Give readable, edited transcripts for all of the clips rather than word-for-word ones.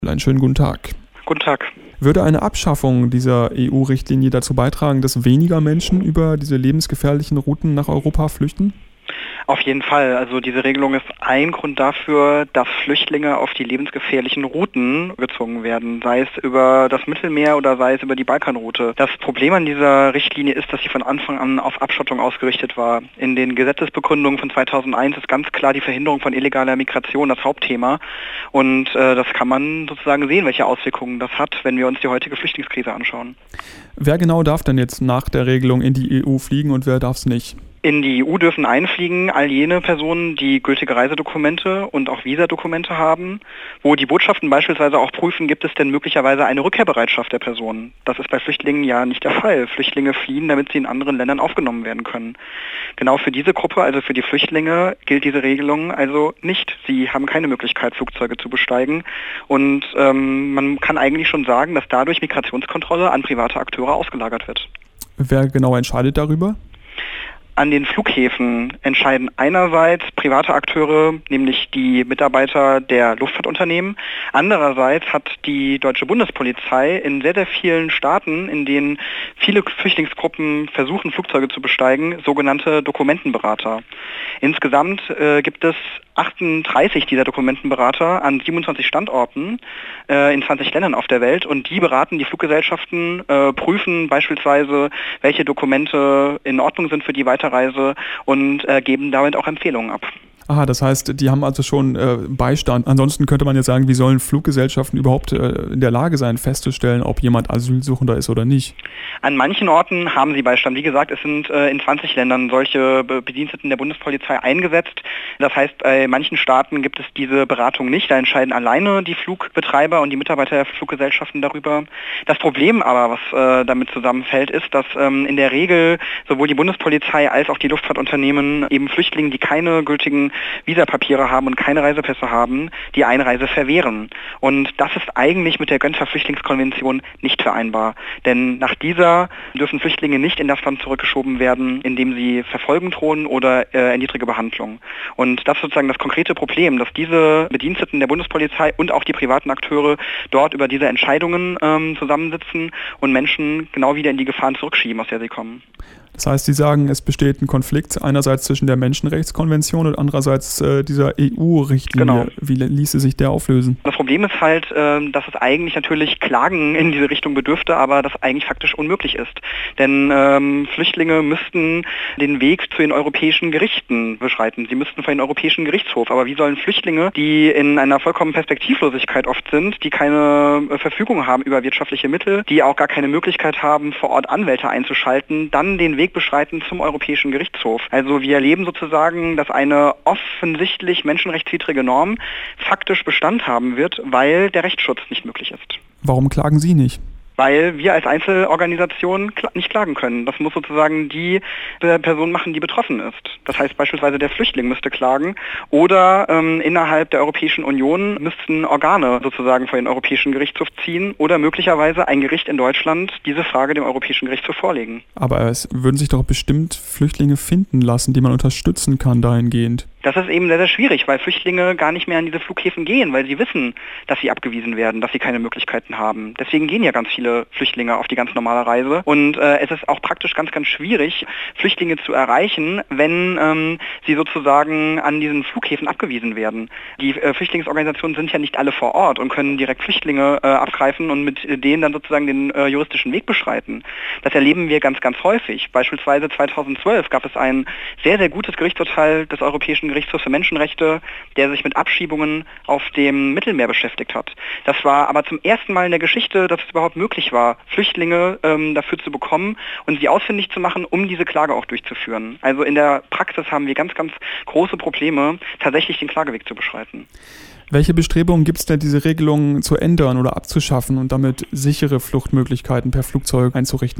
Einen schönen guten Tag. Guten Tag. Würde eine Abschaffung dieser EU-Richtlinie dazu beitragen, dass weniger Menschen über diese lebensgefährlichen Routen nach Europa flüchten? Auf jeden Fall. Also diese Regelung ist ein Grund dafür, dass Flüchtlinge auf die lebensgefährlichen Routen gezogen werden, sei es über das Mittelmeer oder sei es über die Balkanroute. Das Problem an dieser Richtlinie ist, dass sie von Anfang an auf Abschottung ausgerichtet war. In den Gesetzesbegründungen von 2001 ist ganz klar die Verhinderung von illegaler Migration das Hauptthema. Und das kann man sozusagen sehen, welche Auswirkungen das hat, wenn wir uns die heutige Flüchtlingskrise anschauen. Wer genau darf denn jetzt nach der Regelung in die EU fliegen und wer darf es nicht? In die EU dürfen einfliegen all jene Personen, die gültige Reisedokumente und auch Visadokumente haben, wo die Botschaften beispielsweise auch prüfen, gibt es denn möglicherweise eine Rückkehrbereitschaft der Person. Das ist bei Flüchtlingen ja nicht der Fall. Flüchtlinge fliehen, damit sie in anderen Ländern aufgenommen werden können. Genau für diese Gruppe, also für die Flüchtlinge, gilt diese Regelung also nicht. Sie haben keine Möglichkeit, Flugzeuge zu besteigen. Und man kann eigentlich schon sagen, dass dadurch Migrationskontrolle an private Akteure ausgelagert wird. Wer genau entscheidet darüber? An den Flughäfen entscheiden einerseits private Akteure, nämlich die Mitarbeiter der Luftfahrtunternehmen. Andererseits hat die deutsche Bundespolizei in sehr, sehr vielen Staaten, in denen viele Flüchtlingsgruppen versuchen, Flugzeuge zu besteigen, sogenannte Dokumentenberater. Insgesamt gibt es 38 dieser Dokumentenberater an 27 Standorten in 20 Ländern auf der Welt, und die beraten die Fluggesellschaften, prüfen beispielsweise, welche Dokumente in Ordnung sind für die Weiterreise und geben damit auch Empfehlungen ab. Aha, das heißt, die haben also schon Beistand. Ansonsten könnte man ja sagen, wie sollen Fluggesellschaften überhaupt in der Lage sein, festzustellen, ob jemand Asylsuchender ist oder nicht? An manchen Orten haben sie Beistand. Wie gesagt, es sind in 20 Ländern solche Bediensteten der Bundespolizei eingesetzt. Das heißt, bei manchen Staaten gibt es diese Beratung nicht. Da entscheiden alleine die Flugbetreiber und die Mitarbeiter der Fluggesellschaften darüber. Das Problem aber, was damit zusammenfällt, ist, dass in der Regel sowohl die Bundespolizei als auch die Luftfahrtunternehmen eben Flüchtlingen, die keine gültigen Visapapiere haben und keine Reisepässe haben, die Einreise verwehren. Und das ist eigentlich mit der Genfer Flüchtlingskonvention nicht vereinbar. Denn nach dieser dürfen Flüchtlinge nicht in das Land zurückgeschoben werden, in dem sie Verfolgung drohen oder erniedrige Behandlung. Und das ist sozusagen das konkrete Problem, dass diese Bediensteten der Bundespolizei und auch die privaten Akteure dort über diese Entscheidungen zusammensitzen und Menschen genau wieder in die Gefahren zurückschieben, aus der sie kommen. Das heißt, Sie sagen, es besteht ein Konflikt einerseits zwischen der Menschenrechtskonvention und andererseits dieser EU-Richtlinie. Genau. Wie ließe sich der auflösen? Das Problem ist halt, dass es eigentlich natürlich Klagen in diese Richtung bedürfte, aber das eigentlich faktisch unmöglich ist. Denn Flüchtlinge müssten den Weg zu den europäischen Gerichten beschreiten. Sie müssten vor den Europäischen Gerichtshof. Aber wie sollen Flüchtlinge, die in einer vollkommenen Perspektivlosigkeit oft sind, die keine Verfügung haben über wirtschaftliche Mittel, die auch gar keine Möglichkeit haben, vor Ort Anwälte einzuschalten, dann den Weg beschreiten zum Europäischen Gerichtshof? Also wir erleben sozusagen, dass eine offensichtlich menschenrechtswidrige Norm faktisch Bestand haben wird, weil der Rechtsschutz nicht möglich ist. Warum klagen Sie nicht? Weil wir als Einzelorganisation nicht klagen können. Das muss sozusagen die Person machen, die betroffen ist. Das heißt beispielsweise, der Flüchtling müsste klagen oder innerhalb der Europäischen Union müssten Organe sozusagen vor den Europäischen Gerichtshof ziehen oder möglicherweise ein Gericht in Deutschland diese Frage dem Europäischen Gerichtshof vorlegen. Aber es würden sich doch bestimmt Flüchtlinge finden lassen, die man unterstützen kann dahingehend. Das ist eben sehr, sehr schwierig, weil Flüchtlinge gar nicht mehr an diese Flughäfen gehen, weil sie wissen, dass sie abgewiesen werden, dass sie keine Möglichkeiten haben. Deswegen gehen ja ganz viele Flüchtlinge auf die ganz normale Reise. Und es ist auch praktisch ganz, ganz schwierig, Flüchtlinge zu erreichen, wenn sie sozusagen an diesen Flughäfen abgewiesen werden. Die Flüchtlingsorganisationen sind ja nicht alle vor Ort und können direkt Flüchtlinge abgreifen und mit denen dann sozusagen den juristischen Weg beschreiten. Das erleben wir ganz, ganz häufig. Beispielsweise 2012 gab es ein sehr, sehr gutes Gerichtsurteil des Europäischen Gerichtshof für Menschenrechte, der sich mit Abschiebungen auf dem Mittelmeer beschäftigt hat. Das war aber zum ersten Mal in der Geschichte, dass es überhaupt möglich war, Flüchtlinge dafür zu bekommen und sie ausfindig zu machen, um diese Klage auch durchzuführen. Also in der Praxis haben wir ganz, ganz große Probleme, tatsächlich den Klageweg zu beschreiten. Welche Bestrebungen gibt es denn, diese Regelungen zu ändern oder abzuschaffen und damit sichere Fluchtmöglichkeiten per Flugzeug einzurichten?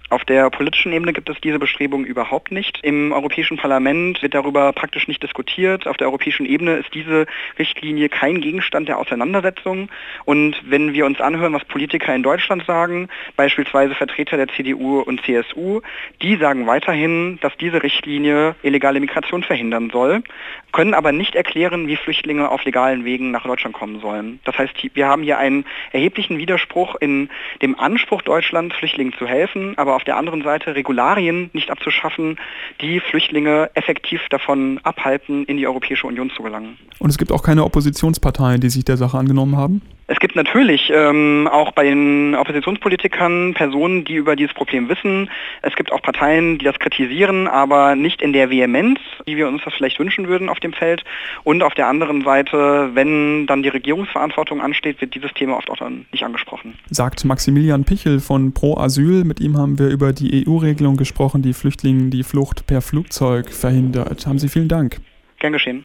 Auf der politischen Ebene gibt es diese Bestrebungen überhaupt nicht. Im Europäischen Parlament wird darüber praktisch nicht diskutiert. Auf der europäischen Ebene ist diese Richtlinie kein Gegenstand der Auseinandersetzung. Und wenn wir uns anhören, was Politiker in Deutschland sagen, beispielsweise Vertreter der CDU und CSU, die sagen weiterhin, dass diese Richtlinie illegale Migration verhindern soll, können aber nicht erklären, wie Flüchtlinge auf legalen Wegen nach Deutschland kommen sollen. Das heißt, wir haben hier einen erheblichen Widerspruch in dem Anspruch Deutschlands, Flüchtlingen zu helfen, aber auf der anderen Seite Regularien nicht abzuschaffen, die Flüchtlinge effektiv davon abhalten, in die Europäische Union zu gelangen. Und es gibt auch keine Oppositionsparteien, die sich der Sache angenommen haben? Es gibt natürlich auch bei den Oppositionspolitikern Personen, die über dieses Problem wissen. Es gibt auch Parteien, die das kritisieren, aber nicht in der Vehemenz, wie wir uns das vielleicht wünschen würden auf dem Feld. Und auf der anderen Seite, wenn dann die Regierungsverantwortung ansteht, wird dieses Thema oft auch dann nicht angesprochen. Sagt Maximilian Pichel von Pro Asyl. Mit ihm haben wir über die EU-Regelung gesprochen, die Flüchtlingen die Flucht per Flugzeug verhindert. Haben Sie vielen Dank. Gern geschehen.